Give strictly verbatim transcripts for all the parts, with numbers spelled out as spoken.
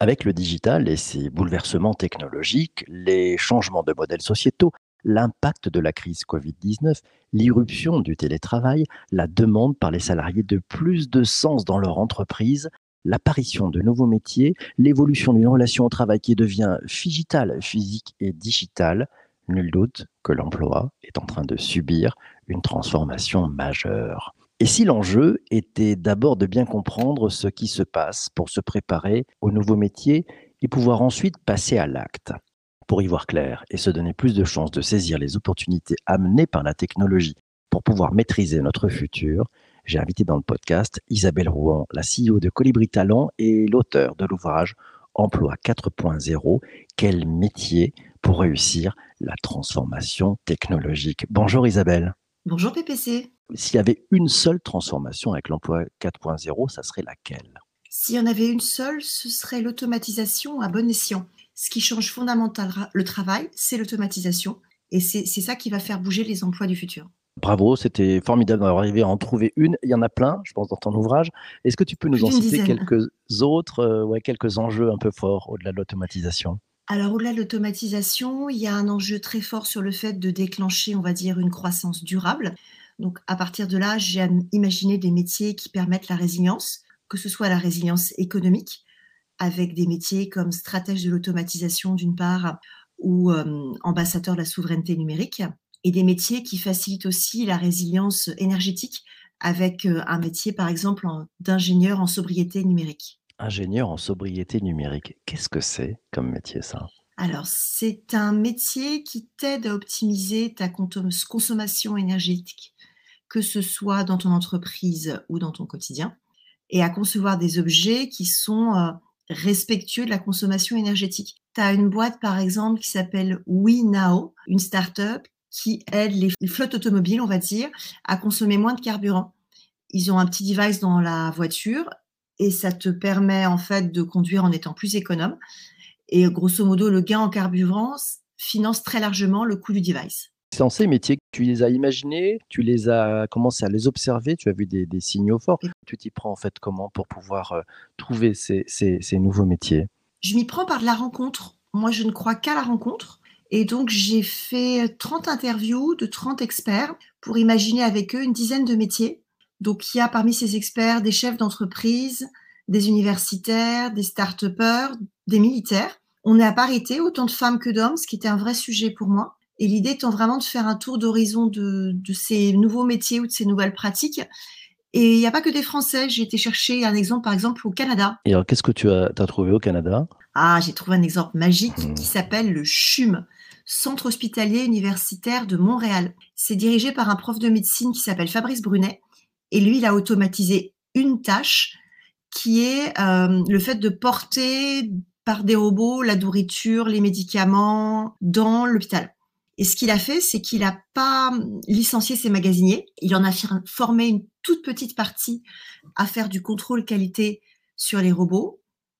Avec le digital et ses bouleversements technologiques, les changements de modèles sociétaux, l'impact de la crise covid dix-neuf, l'irruption du télétravail, la demande par les salariés de plus de sens dans leur entreprise, l'apparition de nouveaux métiers, l'évolution d'une relation au travail qui devient digitale, physique et digitale, nul doute que l'emploi est en train de subir une transformation majeure. Et si l'enjeu était d'abord de bien comprendre ce qui se passe pour se préparer au nouveau métier et pouvoir ensuite passer à l'acte. Pour y voir clair et se donner plus de chances de saisir les opportunités amenées par la technologie pour pouvoir maîtriser notre futur, j'ai invité dans le podcast Isabelle Rouen, la C E O de Colibri Talent et l'auteur de l'ouvrage Emploi quatre point zéro, quel métier pour réussir la transformation technologique. Bonjour Isabelle. Bonjour P P C. S'il y avait une seule transformation avec l'emploi quatre point zéro, ça serait laquelle? S'il y en avait une seule, ce serait l'automatisation à bon escient. Ce qui change fondamentalement le travail, c'est l'automatisation. Et c'est, c'est ça qui va faire bouger les emplois du futur. Bravo, c'était formidable d'avoir arrivé à en trouver une. Il y en a plein, je pense, dans ton ouvrage. Est-ce que tu peux nous Plus en d'une citer dizaine. quelques autres, euh, ouais, quelques enjeux un peu forts au-delà de l'automatisation? Alors au-delà de l'automatisation, il y a un enjeu très fort sur le fait de déclencher, on va dire, une croissance durable. Donc à partir de là, j'ai imaginé des métiers qui permettent la résilience, que ce soit la résilience économique, avec des métiers comme stratège de l'automatisation d'une part, ou euh, ambassadeur de la souveraineté numérique, et des métiers qui facilitent aussi la résilience énergétique, avec euh, un métier par exemple en- d'ingénieur en sobriété numérique. Ingénieur en sobriété numérique, qu'est-ce que c'est comme métier ça? Alors, c'est un métier qui t'aide à optimiser ta contom- consommation énergétique, que ce soit dans ton entreprise ou dans ton quotidien, et à concevoir des objets qui sont euh, respectueux de la consommation énergétique. Tu as une boîte, par exemple, qui s'appelle WeNow, une start-up qui aide les les flottes automobiles, on va dire, à consommer moins de carburant. Ils ont un petit device dans la voiture et ça te permet en fait de conduire en étant plus économe. Et grosso modo, le gain en carburant s- finance très largement le coût du device. Dans ces métiers, tu les as imaginés, tu les as commencé à les observer, tu as vu des, des signaux forts. Et Tu t'y prends en fait comment pour pouvoir euh, trouver ces, ces- ces nouveaux métiers? je m'y prends par de la rencontre. Moi, je ne crois qu'à la rencontre. Et donc, j'ai fait trente interviews de trente experts pour imaginer avec eux une dizaine de métiers. Donc, il y a parmi ces experts des chefs d'entreprise, des universitaires, des start-upers, des militaires. On est à parité, autant de femmes que d'hommes, ce qui était un vrai sujet pour moi. Et l'idée étant vraiment de faire un tour d'horizon de, de ces nouveaux métiers ou de ces nouvelles pratiques. Et il n'y a pas que des Français. J'ai été chercher un exemple, par exemple, au Canada. Et alors, qu'est-ce que tu as, t'as trouvé au Canada? Ah, j'ai trouvé un exemple magique Hmm. qui s'appelle le CHUM, Centre hospitalier universitaire de Montréal. C'est dirigé par un prof de médecine qui s'appelle Fabrice Brunet. Et lui, il a automatisé une tâche qui est euh, le fait de porter par des robots la nourriture, les médicaments dans l'hôpital. Et ce qu'il a fait, c'est qu'il n'a pas licencié ses magasiniers. Il en a formé une toute petite partie à faire du contrôle qualité sur les robots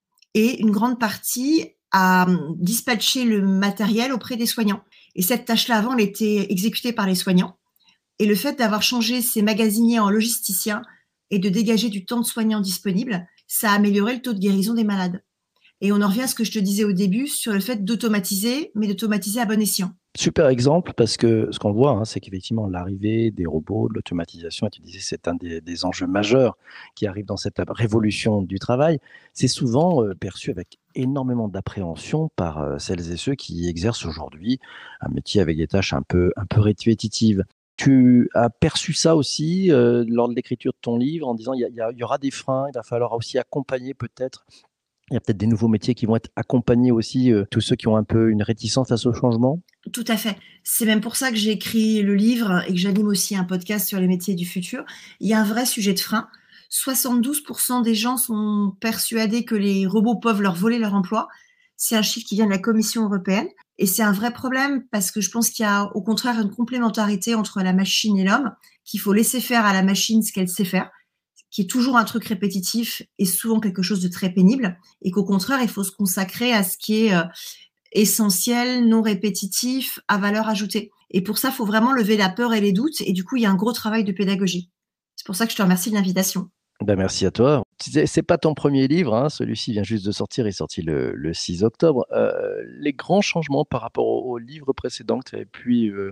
et une grande partie à dispatcher le matériel auprès des soignants. Et cette tâche-là, avant, elle était exécutée par les soignants. Et le fait d'avoir changé ces magasiniers en logisticiens et de dégager du temps de soignants disponible, ça a amélioré le taux de guérison des malades. Et on en revient à ce que je te disais au début sur le fait d'automatiser, mais d'automatiser à bon escient. Super exemple parce que ce qu'on voit, hein, c'est qu'effectivement l'arrivée des robots, de l'automatisation, et tu disais c'est un des, des enjeux majeurs qui arrive dans cette révolution du travail, c'est souvent euh, perçu avec énormément d'appréhension par euh, celles et ceux qui exercent aujourd'hui un métier avec des tâches un peu, un peu répétitives. Tu as perçu ça aussi euh, lors de l'écriture de ton livre en disant il y, a- il y a- il y aura des freins, il va falloir aussi accompagner peut-être, il y a peut-être des nouveaux métiers qui vont être accompagnés aussi, euh, tous ceux qui ont un peu une réticence à ce changement? Tout à fait. C'est même pour ça que j'ai écrit le livre et que j'anime aussi un podcast sur les métiers du futur. Il y a un vrai sujet de frein. soixante-douze pour cent des gens sont persuadés que les robots peuvent leur voler leur emploi. C'est un chiffre qui vient de la Commission européenne. Et c'est un vrai problème parce que je pense qu'il y a au contraire une complémentarité entre la machine et l'homme, qu'il faut laisser faire à la machine ce qu'elle sait faire, qui est toujours un truc répétitif et souvent quelque chose de très pénible, et qu'au contraire, il faut se consacrer à ce qui est euh, essentiel, non répétitif, à valeur ajoutée. Et pour ça, il faut vraiment lever la peur et les doutes. Et du coup, il y a un gros travail de pédagogie. C'est pour ça que je te remercie de l'invitation. Ben, merci à toi. Tu sais, c'est pas ton premier livre, hein, celui-ci vient juste de sortir, il est sorti le le six octobre. Heu, les grands changements par rapport au au livre précédent que tu avais pu, heu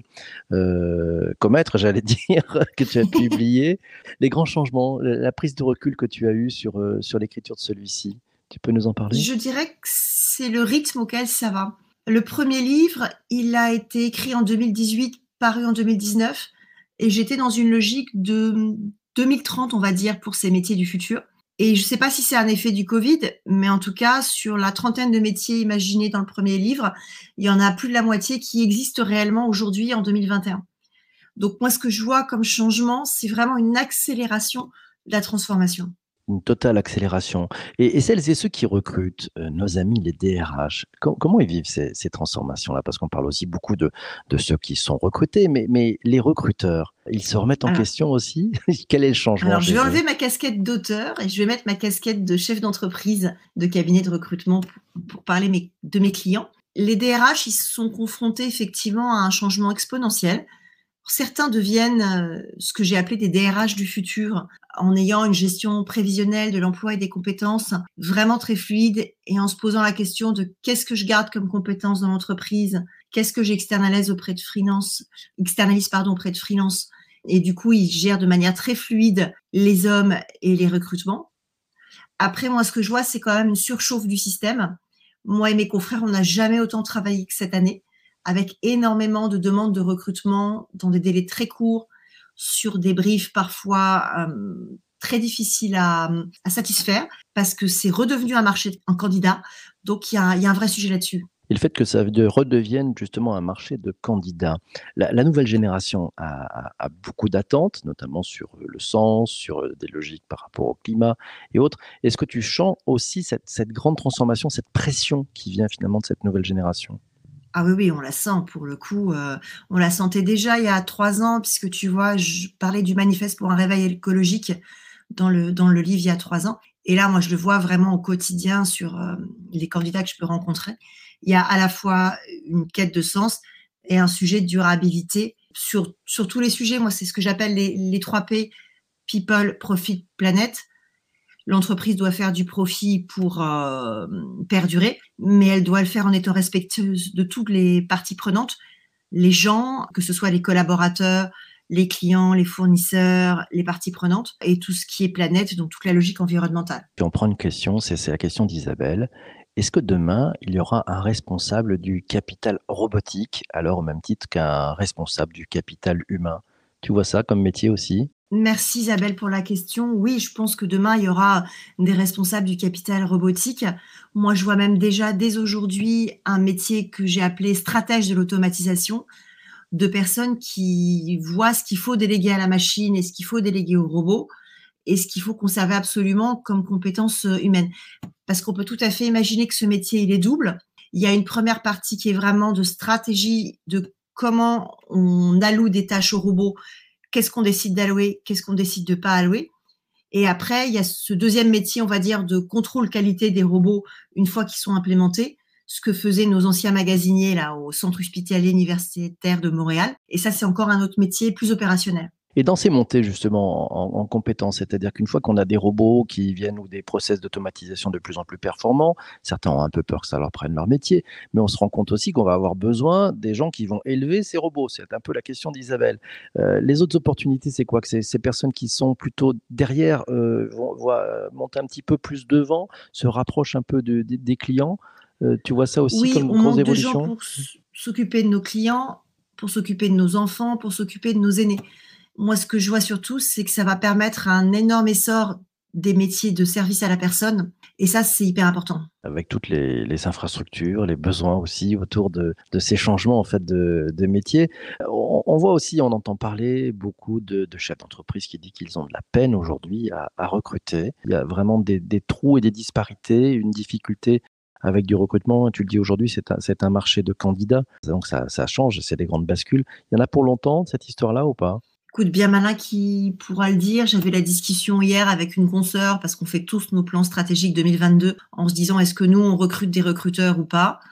heu, commettre, j'allais dire, que tu as publié, les grands changements, la la prise de recul que tu as eue sur, heu, sur l'écriture de celui-ci, tu peux nous en parler? Je dirais que c'est le rythme auquel ça va. Le premier livre, il a été écrit en deux mille dix-huit, paru en deux mille dix-neuf et j'étais dans une logique de, mmh, deux mille trente, on va dire, pour ces métiers du futur et je sais pas si c'est un effet du covid, mais en tout cas, sur la trentaine de métiers imaginés dans le premier livre, il y en a plus de la moitié qui existent réellement aujourd'hui en deux mille vingt et un. Donc moi, ce que je vois comme changement, c'est vraiment une accélération de la transformation. Une totale accélération et et celles et ceux qui recrutent, heu, nos amis les D R H, com comment ils vivent ces ces transformations-là? Parce qu'on parle aussi beaucoup de de ceux qui sont recrutés, mais mais les recruteurs, ils se remettent en Alors question aussi? Quel est le changement Alors, je chez vais eux? enlever ma casquette d'auteur et je vais mettre ma casquette de chef d'entreprise, de cabinet de recrutement pour pour parler mes de mes clients. Les D R H, ils sont confrontés effectivement à un changement exponentiel. Certains deviennent, heu, ce que j'ai appelé des D R H du futur, en ayant une gestion prévisionnelle de l'emploi et des compétences vraiment très fluide et en se posant la question de: «Qu'est-ce que je garde comme compétences dans l'entreprise? Qu'est-ce que j'externalise auprès de freelance externalise pardon, auprès de freelance?» Et du coup, ils gèrent de manière très fluide les hommes et les recrutements. Après, moi, ce que je vois, c'est quand même une surchauffe du système. Moi et mes confrères, on n'a jamais autant travaillé que cette année, avec énormément de demandes de recrutement dans des délais très courts, sur des briefs parfois euh, très difficiles à, à satisfaire, parce que c'est redevenu un marché en candidat. Donc, il y a, il y a un vrai sujet là-dessus. Et le fait que ça de redevienne justement un marché de candidats. La la nouvelle génération a a a beaucoup d'attentes, notamment sur, heu, le sens, sur, heu, des logiques par rapport au climat et autres. Est-ce que tu sens aussi cette cette grande transformation, cette pression qui vient finalement de cette nouvelle génération? Ah oui, oui, on la sent pour le coup, heu, on la sentait déjà il y a trois ans puisque tu vois, je parlais du manifeste pour un réveil écologique dans le dans le livre il y a trois ans et là, moi, je le vois vraiment au quotidien sur, hem, les candidats que je peux rencontrer. Il y a à la fois une quête de sens et un sujet de durabilité sur sur tous les sujets. Moi, c'est ce que j'appelle les les trois P: people, profit, planet. L'entreprise doit faire du profit pour euh, perdurer, mais elle doit le faire en étant respectueuse de toutes les parties prenantes, les gens, que ce soit les collaborateurs, les clients, les fournisseurs, les parties prenantes, et tout ce qui est planète, donc toute la logique environnementale. Puis on prend une question, c'est c'est la question d'Isabelle. Est-ce que demain, il y aura un responsable du capital robotique, alors au même titre qu'un responsable du capital humain? Tu vois ça comme métier aussi? Merci Isabelle pour la question. Oui, je pense que demain, il y aura des responsables du capital robotique. Moi, je vois même déjà dès aujourd'hui un métier que j'ai appelé stratège de l'automatisation, de personnes qui voient ce qu'il faut déléguer à la machine et ce qu'il faut déléguer au robot et ce qu'il faut conserver absolument comme compétences euh, humaines. Parce qu'on peut tout à fait imaginer que ce métier, il est double. Il y a une première partie qui est vraiment de stratégie de comment on alloue des tâches au robot, qu'est-ce qu'on décide d'allouer, qu'est-ce qu'on décide de pas allouer. Et après, il y a ce deuxième métier, on va dire, de contrôle qualité des robots une fois qu'ils sont implémentés, ce que faisaient nos anciens magasiniers là au centre hospitalier universitaire de Montréal. Et ça, c'est encore un autre métier plus opérationnel. Et dans ces montées justement en en compétences, c'est-à-dire qu'une fois qu'on a des robots qui viennent ou des process d'automatisation de plus en plus performants, certains ont un peu peur que ça leur prenne leur métier, mais on se rend compte aussi qu'on va avoir besoin des gens qui vont élever ces robots. C'est un peu la question d'Isabelle. Heu, les autres opportunités, c'est quoi? Que ces ces personnes qui sont plutôt derrière, heu, vont vont, heu, monter un petit peu plus devant, se rapprochent un peu de des des clients? Heu, tu vois ça aussi Oui, comme on grosse manque de gens évolution? pour s'occuper de nos clients, pour s'occuper de nos enfants, pour s'occuper de nos aînés. Moi, ce que je vois surtout, c'est que ça va permettre un énorme essor des métiers de service à la personne. Et ça, c'est hyper important. Avec toutes les les infrastructures, les besoins aussi autour de de ces changements en fait de de métier. On on voit aussi, on entend parler beaucoup de de chefs d'entreprise qui disent qu'ils ont de la peine aujourd'hui à à recruter. Il y a vraiment des des trous et des disparités, une difficulté avec du recrutement. Tu le dis aujourd'hui, c'est un c'est un marché de candidats, donc ça ça change, c'est des grandes bascules. Il y en a pour longtemps cette histoire-là ou pas? Écoute, bien malin qui pourra le dire. J'avais la discussion hier avec une consoeur parce qu'on fait tous nos plans stratégiques deux mille vingt-deux en se disant est-ce que nous, on recrute des recruteurs ou pas?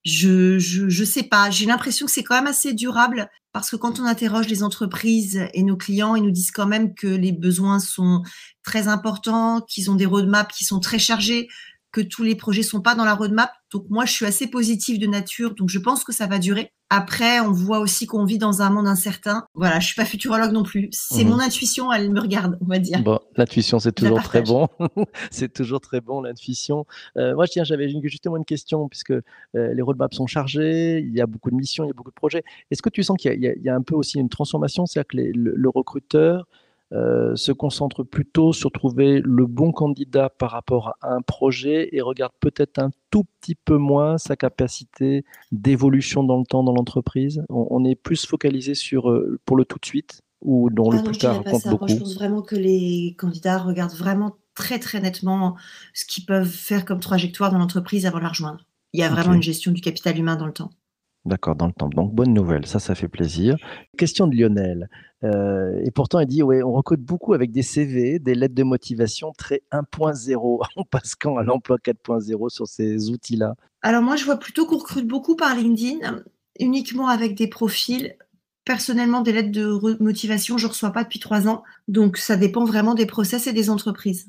Je je je sais pas, j'ai l'impression que c'est quand même assez durable parce que quand on interroge les entreprises et nos clients, ils nous disent quand même que les besoins sont très importants, qu'ils ont des roadmaps qui sont très chargés, que tous les projets sont pas dans la roadmap. Donc moi, je suis assez positive de nature, donc je pense que ça va durer. Après, on voit aussi qu'on vit dans un monde incertain. Voilà, je suis pas futurologue non plus. C'est Mmh. mon intuition, elle me regarde, on va dire. Bon, l'intuition, c'est Je la toujours très partage. bon. C'est toujours très bon, l'intuition. Heu, moi, tiens, j'avais une justement une question puisque, heu, les roadmaps sont chargés, il y a beaucoup de missions, il y a beaucoup de projets. Est-ce que tu sens qu'il y a il y a il y a un peu aussi une transformation? C'est-à-dire que les le le recruteur, heu, se concentre plutôt sur trouver le bon candidat par rapport à un projet et regarde peut-être un tout petit peu moins sa capacité d'évolution dans le temps dans l'entreprise? On on est plus focalisé sur, heu, pour le tout de suite ou dont le Ah non, plus je dirais tard pas compte ça. Moi, je beaucoup? pense vraiment que les candidats regardent vraiment très, très nettement ce qu'ils peuvent faire comme trajectoire dans l'entreprise avant de la rejoindre. Il y a vraiment une OK. gestion du capital humain dans le temps. D'accord, dans le temps. Donc bonne nouvelle, ça, ça fait plaisir. Question de Lionel, heu et pourtant il dit: «Ouais, on recrute beaucoup avec des C V, des lettres de motivation très un point zéro. On passe quand à l'emploi quatre point zéro sur ces outils-là?» Alors moi, je vois plutôt qu'on recrute beaucoup par LinkedIn, uniquement avec des profils. Personnellement, des lettres de re motivation, je reçois pas depuis trois ans, donc ça dépend vraiment des process et des entreprises.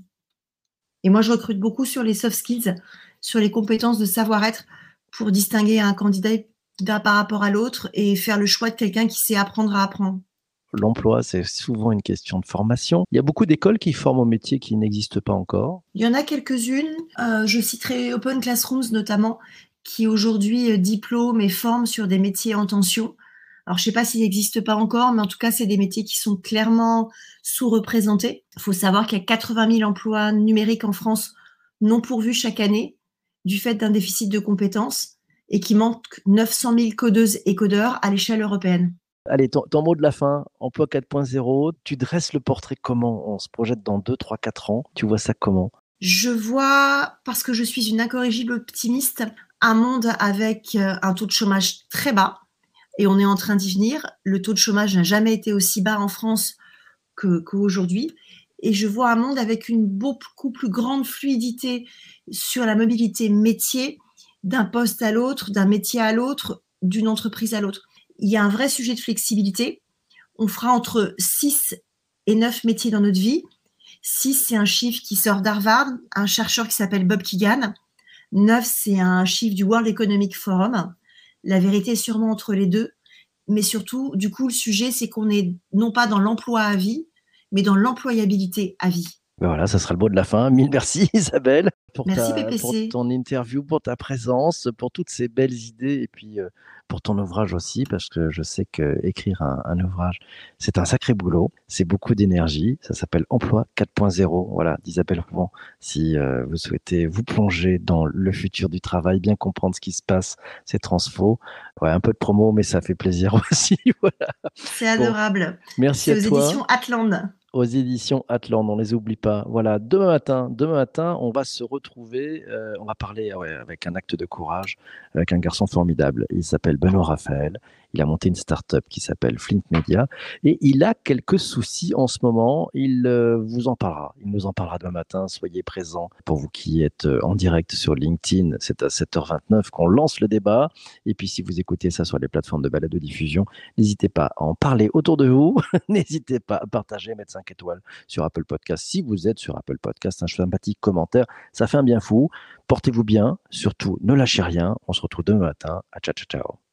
Et moi, je recrute beaucoup sur les soft skills, sur les compétences de savoir-être pour distinguer un candidat d'un par rapport à l'autre et faire le choix de quelqu'un qui sait apprendre à apprendre. L'emploi, c'est souvent une question de formation. Il y a beaucoup d'écoles qui forment au métier qui n'existent pas encore. Il y en a quelques-unes, heu, je citerai Open Classrooms notamment, qui aujourd'hui, heu, diplôme et forme sur des métiers en tension. Alors je sais pas s'il n'existe pas encore, mais en tout cas, c'est des métiers qui sont clairement sous-représentés. Il faut savoir qu'il y a quatre-vingt mille emplois numériques en France non pourvus chaque année, du fait d'un déficit de compétences et qu'il manque neuf cent mille codeuses et codeurs à l'échelle européenne. Allez, ton ton mot de la fin, emploi quatre point zéro, tu dresses le portrait comment? On se projette dans deux, trois, quatre ans, tu vois ça comment? Je vois, parce que je suis une incorrigible optimiste, un monde avec, heu, un taux de chômage très bas et on est en train d'y venir. Le taux de chômage n'a jamais été aussi bas en France que qu'aujourd'hui et je vois un monde avec une beaucoup plus grande fluidité sur la mobilité métier, d'un poste à l'autre, d'un métier à l'autre, d'une entreprise à l'autre. Il y a un vrai sujet de flexibilité. On fera entre six et neuf métiers dans notre vie. six, c'est un chiffre qui sort d'Harvard, un chercheur qui s'appelle Bob Keegan. neuf, c'est un chiffre du World Economic Forum. La vérité est sûrement entre les deux. Mais surtout, du coup, le sujet, c'est qu'on est non pas dans l'emploi à vie, mais dans l'employabilité à vie. Ben voilà, ça sera le mot de la fin. Mille merci Isabelle pour Merci ta pour P P C. ton interview, pour ta présence, pour toutes ces belles idées et puis, heu, pour ton ouvrage aussi parce que je sais qu'écrire un un ouvrage, c'est un sacré boulot, c'est beaucoup d'énergie. Ça s'appelle Emploi quatre point zéro, voilà, d'Isabelle Rouen. Si, heu, vous souhaitez vous plonger dans le futur du travail, bien comprendre ce qui se passe, ces transfos. Ouais, un peu de promo, mais ça fait plaisir aussi, voilà. C'est Bon, adorable. merci C'est à aux toi. éditions Atland. Aux éditions Atlan, on les oublie pas. Voilà, demain matin demain matin, on va se retrouver, heu, on va parler, ouais, avec un acte de courage, avec un garçon formidable. Il s'appelle Benoît Raphaël. Il a monté une start-up qui s'appelle Flint Media et il a quelques soucis en ce moment. Il, heu, vous en parlera. Il nous en parlera demain matin. Soyez présents. Pour vous qui êtes, heu, en direct sur LinkedIn, c'est à sept heures vingt-neuf qu'on lance le débat et puis si vous écoutez ça sur les plateformes de balado-diffusion, n'hésitez pas à en parler autour de vous. N'hésitez pas à partager, mettre cinq étoiles sur Apple Podcast. Si vous êtes sur Apple Podcast, un sympathique commentaire, ça fait un bien fou. Portez-vous bien, surtout ne lâchez rien. On se retrouve demain matin. À ciao, ciao, ciao.